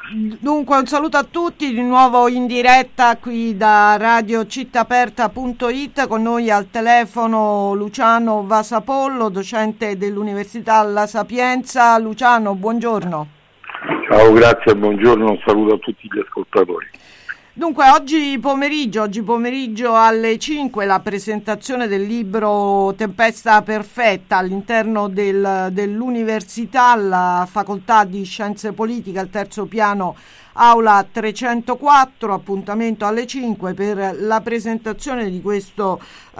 Dunque un saluto a tutti, di nuovo in diretta qui da radiocittaaperta.it, con noi al telefono Luciano Vasapollo, docente dell'Università La Sapienza. Luciano, buongiorno. Ciao, grazie, buongiorno, un saluto a tutti gli ascoltatori. Dunque, oggi pomeriggio alle 5 la presentazione del libro Tempesta Perfetta all'interno dell'Università, la Facoltà di Scienze Politiche, al terzo piano, aula 304, appuntamento alle 5 per la presentazione di questo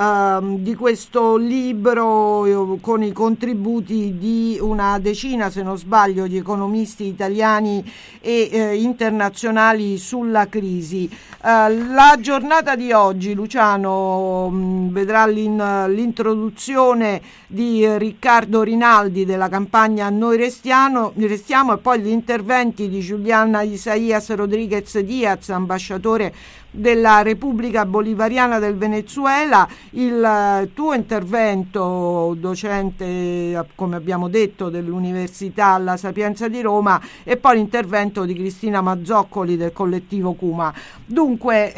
libro con i contributi di una decina, se non sbaglio, di economisti italiani e internazionali sulla crisi. La giornata di oggi, Luciano, vedrà l'introduzione di Riccardo Rinaldi della campagna Noi restiamo e poi gli interventi di Juliana Isaías Rodríguez Díaz, ambasciatore della Repubblica Bolivariana del Venezuela, il tuo intervento, docente, come abbiamo detto, dell'Università La Sapienza di Roma, e poi l'intervento di Cristina Mazzoccoli del collettivo Cuma. Dunque,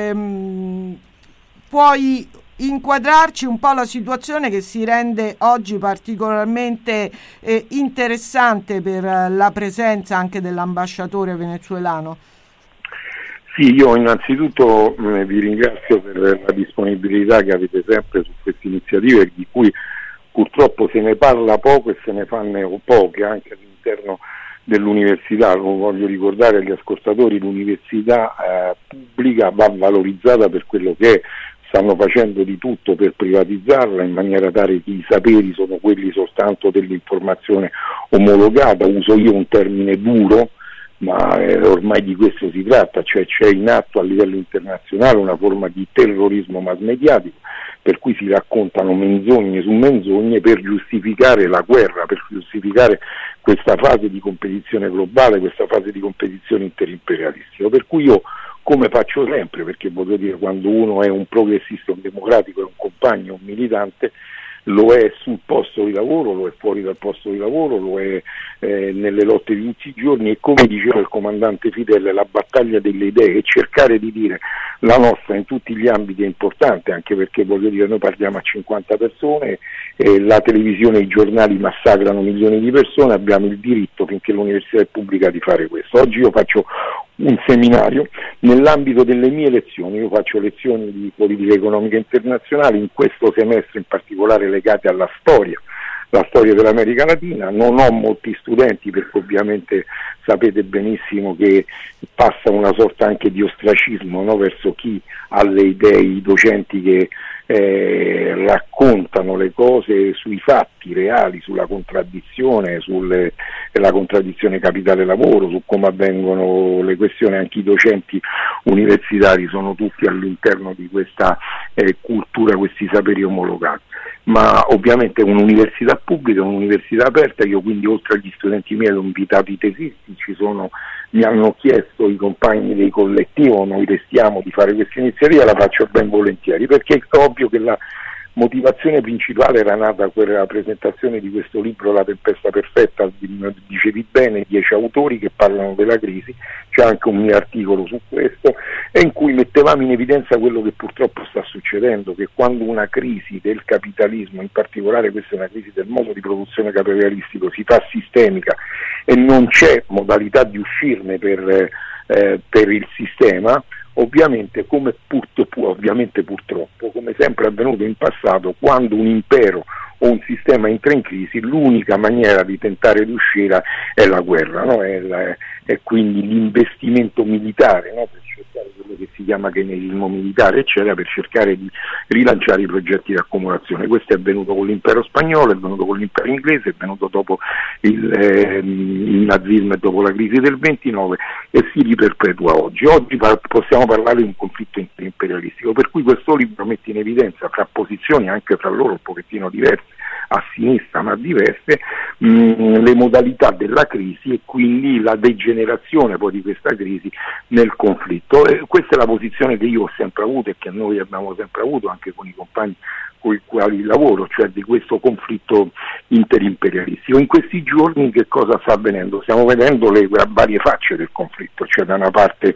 puoi inquadrarci un po' la situazione che si rende oggi particolarmente interessante per la presenza anche dell'ambasciatore venezuelano? Sì, io innanzitutto vi ringrazio per la disponibilità che avete sempre su queste iniziative, di cui purtroppo se ne parla poco e se ne fanno poche anche all'interno dell'università. Lo voglio ricordare agli ascoltatori: l'università pubblica va valorizzata per quello che è. Stanno facendo di tutto per privatizzarla in maniera tale che i saperi sono quelli soltanto dell'informazione omologata. Uso io un termine duro, ma ormai di questo si tratta, cioè c'è in atto a livello internazionale una forma di terrorismo mass mediatico, per cui si raccontano menzogne su menzogne per giustificare la guerra, per giustificare questa fase di competizione globale, questa fase di competizione interimperialistica. Per cui io, come faccio sempre, perché voglio dire, quando uno è un progressista, un democratico, è un compagno, un militante, lo è sul posto di lavoro, lo è fuori dal posto di lavoro, lo è nelle lotte di tutti i giorni, e come diceva il comandante Fidel, la battaglia delle idee, e cercare di dire la nostra in tutti gli ambiti è importante, anche perché, voglio dire, noi parliamo a 50 persone, la televisione e i giornali massacrano milioni di persone, abbiamo il diritto, finché l'università è pubblica, di fare questo. Oggi io faccio un seminario nell'ambito delle mie lezioni. Io faccio lezioni di politica economica internazionale, in questo semestre in particolare legate alla storia dell'America Latina. Non ho molti studenti perché ovviamente sapete benissimo che passa una sorta anche di ostracismo, no, verso chi ha le idee, i docenti che raccontano le cose sui fatti reali, sulla contraddizione, la contraddizione capitale-lavoro, su come avvengono le questioni. Anche i docenti universitari sono tutti all'interno di questa cultura, questi saperi omologati. Ma ovviamente è un'università pubblica, un'università aperta. Io quindi, oltre agli studenti miei, ho invitato i tesisti, mi hanno chiesto i compagni del collettivo Noi restiamo di fare questa iniziativa, la faccio ben volentieri, perché è ovvio che la motivazione principale era nata per la presentazione di questo libro, La Tempesta Perfetta. Dicevi bene, 10 autori che parlano della crisi, c'è anche un mio articolo su questo, e in cui mettevamo in evidenza quello che purtroppo sta succedendo, che quando una crisi del capitalismo, in particolare questa è una crisi del modo di produzione capitalistico, si fa sistemica e non c'è modalità di uscirne per il sistema, ovviamente purtroppo, come sempre è avvenuto in passato, quando un impero o un sistema entra in crisi, l'unica maniera di tentare di uscire è la guerra, no? È quindi l'investimento militare, no? Per cercare quello che si chiama keynesismo militare, eccetera, per cercare di rilanciare i progetti di accumulazione. Questo è avvenuto con l'impero spagnolo, è avvenuto con l'impero inglese, è avvenuto dopo il nazismo e dopo la crisi del 29, e si riperpetua oggi. Oggi possiamo parlare di un conflitto imperialistico, per cui questo libro mette in evidenza, fra posizioni anche fra loro un pochettino diverse, a sinistra ma diverse, le modalità della crisi e quindi la degenerazione poi di questa crisi nel conflitto. Questa è la posizione che io ho sempre avuto e che noi abbiamo sempre avuto anche con i compagni con i quali lavoro, cioè di questo conflitto interimperialistico. In questi giorni che cosa sta avvenendo? Stiamo vedendo le varie facce del conflitto, cioè da una parte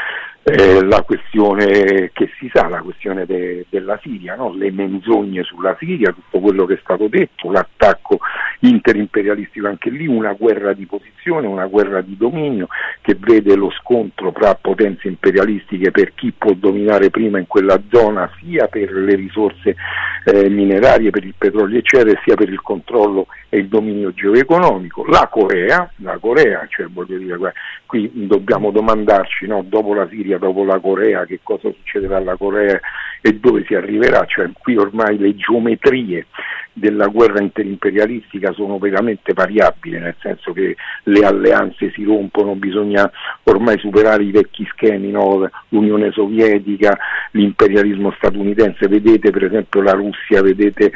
la questione che si sa, la questione della Siria, no? Le menzogne sulla Siria, tutto quello che è stato detto, l'attacco interimperialistico anche lì, una guerra di posizione, una guerra di dominio che vede lo scontro tra potenze imperialistiche per chi può dominare prima in quella zona, sia per le risorse minerarie, per il petrolio eccetera, sia per il controllo e il dominio geoeconomico. La Corea, cioè voglio dire, qui dobbiamo domandarci, no? Dopo la Siria, dopo la Corea, che cosa succederà alla Corea e dove si arriverà, cioè qui ormai le geometrie della guerra interimperialistica sono veramente variabili, nel senso che le alleanze si rompono, bisogna ormai superare i vecchi schemi, no? L'Unione Sovietica, l'imperialismo statunitense, vedete per esempio la Russia, vedete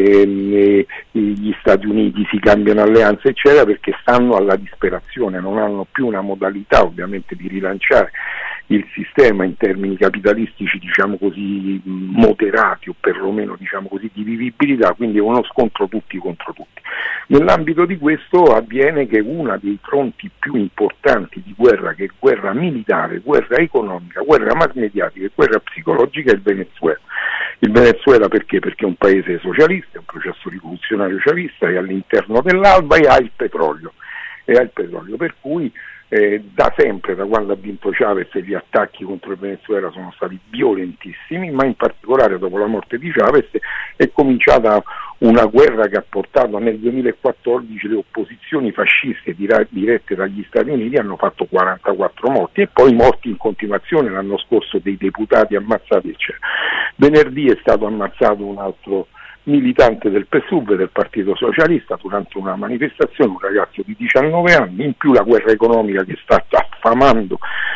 gli Stati Uniti, si cambiano alleanze eccetera perché stanno alla disperazione, non hanno più una modalità ovviamente di rilanciare il sistema in termini capitalistici, diciamo così, moderati o perlomeno diciamo così di vivibilità, quindi è uno scontro tutti contro tutti. Nell'ambito di questo avviene che uno dei fronti più importanti di guerra, che è guerra militare, guerra economica, guerra mass mediatica e guerra psicologica, è il Venezuela. Il Venezuela perché? Perché è un paese socialista, è un processo rivoluzionario socialista, e all'interno dell'Alba e ha il petrolio, per cui da sempre, da quando ha vinto Chavez, gli attacchi contro il Venezuela sono stati violentissimi, ma in particolare dopo la morte di Chavez è cominciata una guerra che ha portato nel 2014 le opposizioni fasciste dirette dagli Stati Uniti hanno fatto 44 morti e poi morti in continuazione, l'anno scorso dei deputati ammazzati eccetera. Venerdì è stato ammazzato un altro militante del PSUV, del Partito Socialista, durante una manifestazione, un ragazzo di 19 anni, in più la guerra economica che sta affamando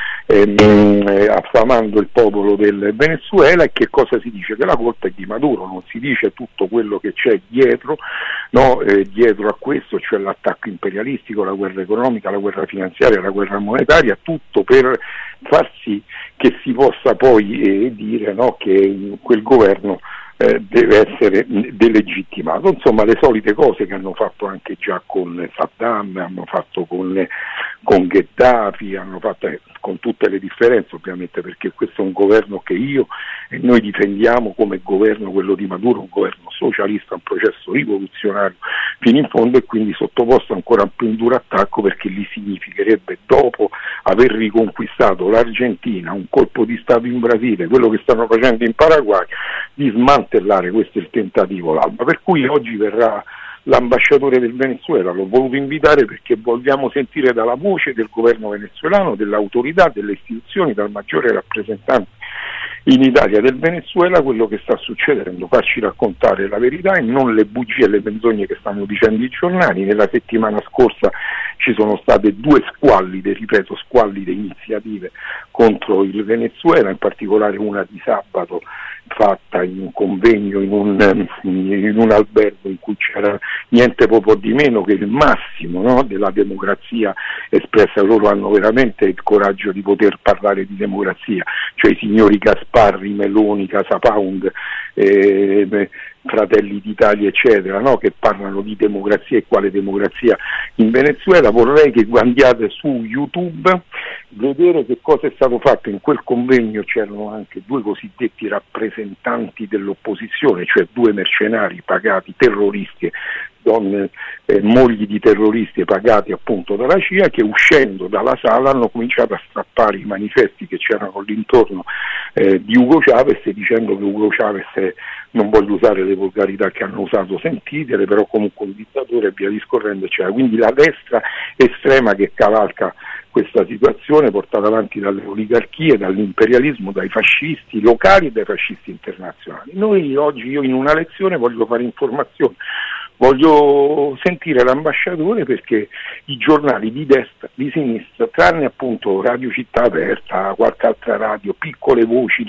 il popolo del Venezuela. E che cosa si dice? Che la colpa è di Maduro, non si dice tutto quello che c'è dietro, no? Dietro a questo, cioè l'attacco imperialistico, la guerra economica, la guerra finanziaria, la guerra monetaria, tutto per far sì che si possa poi dire, no, che quel governo deve essere delegittimato, insomma le solite cose che hanno fatto anche già con Saddam, hanno fatto con Gheddafi, hanno fatto con tutte le differenze ovviamente, perché questo è un governo che io e noi difendiamo come governo, quello di Maduro, un governo socialista, un processo rivoluzionario fino in fondo, e quindi sottoposto ancora più un duro attacco, perché gli significherebbe, dopo aver riconquistato l'Argentina, un colpo di Stato in Brasile, quello che stanno facendo in Paraguay, di smantellare. Questo è il tentativo, l'Alba, per cui oggi verrà l'ambasciatore del Venezuela, l'ho voluto invitare perché vogliamo sentire dalla voce del governo venezuelano, dell'autorità, delle istituzioni, dal maggiore rappresentante in Italia del Venezuela quello che sta succedendo, farci raccontare la verità e non le bugie e le menzogne che stanno dicendo i giornali. Nella settimana scorsa ci sono state due squallide iniziative contro il Venezuela, in particolare una di sabato fatta in un convegno in un albergo in cui c'era niente poco di meno che il massimo, no, della democrazia espressa. Loro hanno veramente il coraggio di poter parlare di democrazia, cioè i signori Gasparri, Meloni, Casa Pound, Fratelli d'Italia eccetera, no, che parlano di democrazia e quale democrazia in Venezuela. Vorrei che andiate su YouTube vedere che cosa è stato fatto in quel convegno. C'erano anche due cosiddetti rappresentanti dell'opposizione, cioè due mercenari pagati, terroristi, donne, mogli di terroristi pagati appunto dalla CIA, che uscendo dalla sala hanno cominciato a strappare i manifesti che c'erano all'intorno di Hugo Chavez, dicendo che Hugo Chavez non voglio usare le volgarità che hanno usato, sentitele, però comunque un dittatore e via discorrendo eccetera. Quindi la destra estrema che cavalca questa situazione portata avanti dalle oligarchie, dall'imperialismo, dai fascisti locali e dai fascisti internazionali. Noi oggi, io in una lezione voglio fare informazione, voglio sentire l'ambasciatore, perché i giornali di destra, di sinistra, tranne appunto Radio Città Aperta, qualche altra radio, piccole voci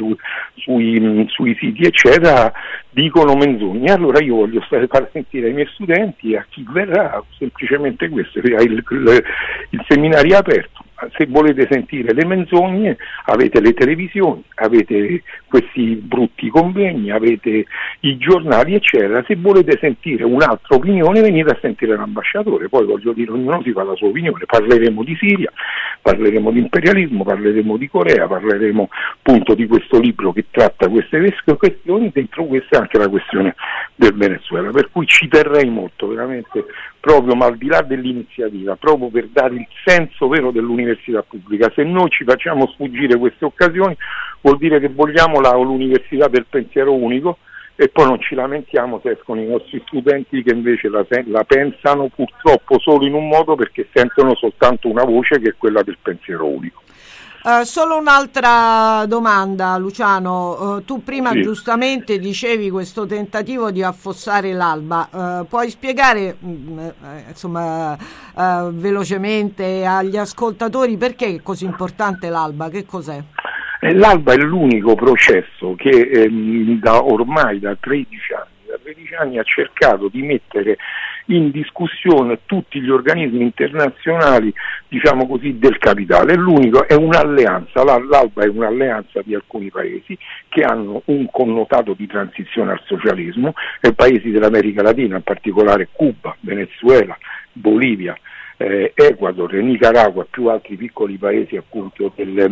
sui siti eccetera, dicono menzogne. Allora io voglio far sentire ai miei studenti e a chi verrà semplicemente questo, il seminario è aperto. Se volete sentire le menzogne avete le televisioni, avete questi brutti convegni, avete i giornali eccetera. Se volete sentire un'altra opinione venite a sentire l'ambasciatore, poi voglio dire ognuno si fa la sua opinione, parleremo di Siria, parleremo di imperialismo, parleremo di Corea, parleremo appunto di questo libro che tratta queste questioni, dentro questa anche la questione del Venezuela, per cui ci terrei molto veramente, proprio ma al di là dell'iniziativa, proprio per dare il senso vero dell'università pubblica. Se noi ci facciamo sfuggire queste occasioni vuol dire che vogliamo l'università del pensiero unico e poi non ci lamentiamo se escono i nostri studenti che invece la pensano purtroppo solo in un modo, perché sentono soltanto una voce che è quella del pensiero unico. Solo un'altra domanda, Luciano. Tu prima sì, giustamente dicevi questo tentativo di affossare l'Alba. Puoi spiegare velocemente agli ascoltatori perché è così importante l'Alba? Che cos'è? L'Alba è l'unico processo che ormai da 13 anni ha cercato di mettere in discussione tutti gli organismi internazionali, diciamo così, del capitale. L'unico è un'alleanza, l'Alba è un'alleanza di alcuni paesi che hanno un connotato di transizione al socialismo, paesi dell'America Latina, in particolare Cuba, Venezuela, Bolivia, Ecuador, Nicaragua, più altri piccoli paesi appunto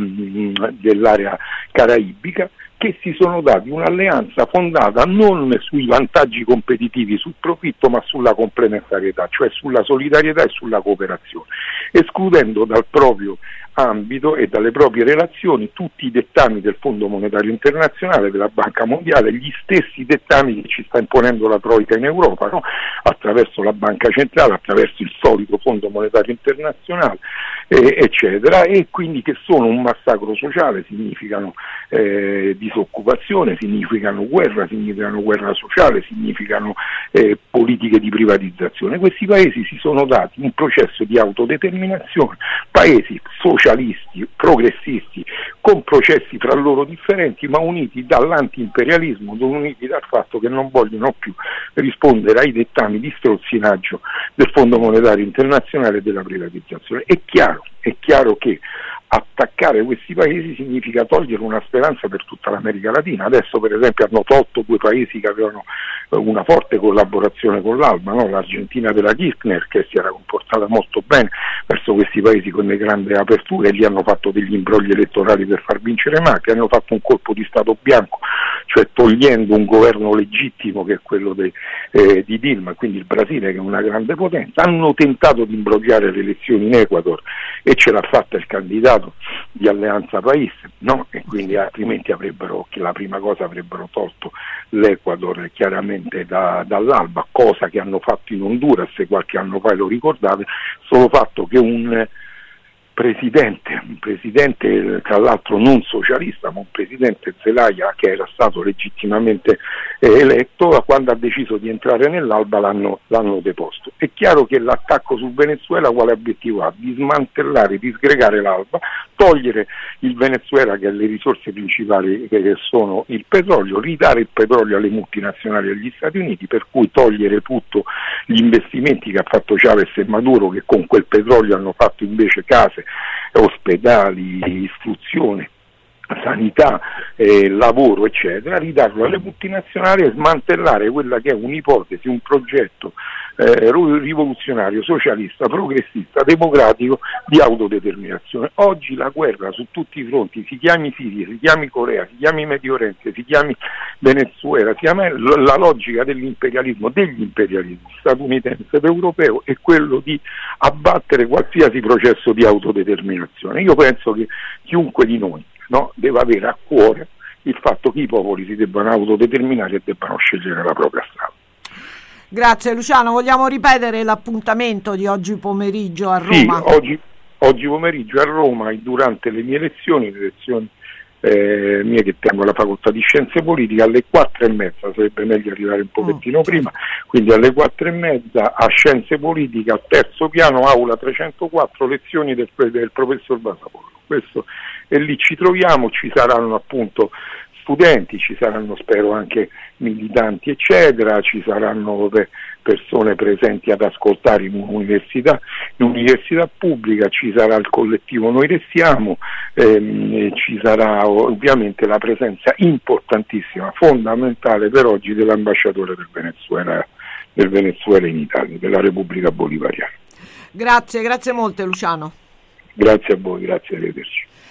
dell'area caraibica, che si sono dati un'alleanza fondata non sui vantaggi competitivi, sul profitto, ma sulla complementarietà, cioè sulla solidarietà e sulla cooperazione, escludendo dal proprio ambito e dalle proprie relazioni tutti i dettami del Fondo Monetario Internazionale, della Banca Mondiale, gli stessi dettami che ci sta imponendo la Troika in Europa, no? Attraverso la Banca Centrale, attraverso il solito Fondo Monetario Internazionale, eccetera, e quindi che sono un massacro sociale, significano disoccupazione, significano guerra sociale, significano politiche di privatizzazione. Questi paesi si sono dati un processo di autodeterminazione, paesi socialisti, progressisti, con processi fra loro differenti, ma uniti dall'anti-imperialismo, uniti dal fatto che non vogliono più rispondere ai dettami di strozzinaggio del Fondo Monetario Internazionale e della privatizzazione. È chiaro che attaccare questi paesi significa togliere una speranza per tutta l'America Latina. Adesso per esempio hanno tolto 2 paesi che avevano una forte collaborazione con l'Alba, no? L'Argentina della Kirchner, che si era comportata molto bene verso questi paesi con le grandi aperture, e gli hanno fatto degli imbrogli elettorali per far vincere Macri, hanno fatto un colpo di Stato bianco, cioè togliendo un governo legittimo che è quello di Dilma, quindi il Brasile che è una grande potenza. Hanno tentato di imbrogliare le elezioni in Ecuador e ce l'ha fatta il candidato di Alleanza País, no? E quindi altrimenti la prima cosa avrebbero tolto l'Ecuador chiaramente dall'Alba, cosa che hanno fatto in Honduras qualche anno fa, lo ricordate, solo fatto che un presidente tra l'altro non socialista, ma un presidente Zelaya che era stato legittimamente eletto, quando ha deciso di entrare nell'Alba l'hanno deposto. È chiaro che l'attacco sul Venezuela quale obiettivo ha? Di smantellare, disgregare l'Alba, togliere il Venezuela che ha le risorse principali che sono il petrolio, ridare il petrolio alle multinazionali e agli Stati Uniti, per cui togliere tutto gli investimenti che ha fatto Chavez e Maduro, che con quel petrolio hanno fatto invece case, ospedali, istruzione, sanità, lavoro eccetera, ridarlo alle multinazionali e smantellare quella che è un'ipotesi, un progetto rivoluzionario, socialista, progressista, democratico di autodeterminazione. Oggi la guerra su tutti i fronti, si chiami Siria, si chiami Corea, si chiami Medio Oriente, si chiami Venezuela, si chiama la logica degli imperialismi statunitense ed europeo è quello di abbattere qualsiasi processo di autodeterminazione. Io penso che chiunque di noi, no, deve avere a cuore il fatto che i popoli si debbano autodeterminare e debbano scegliere la propria strada. Grazie Luciano, vogliamo ripetere l'appuntamento di oggi pomeriggio a Roma? Sì, oggi pomeriggio a Roma, durante le mie lezioni mie che tengo alla facoltà di Scienze Politiche, alle 4:30, sarebbe meglio arrivare un pochettino prima, quindi alle 4:30 a Scienze Politiche al terzo piano, aula 304, lezioni del professor Basapollo. Questo, e lì ci troviamo, ci saranno appunto studenti, ci saranno spero anche militanti eccetera, ci saranno persone presenti ad ascoltare in un'università pubblica, ci sarà il collettivo Noi Restiamo, ci sarà ovviamente la presenza importantissima, fondamentale per oggi dell'ambasciatore del Venezuela in Italia, della Repubblica Bolivariana. Grazie molte Luciano. Grazie a voi, grazie, arrivederci.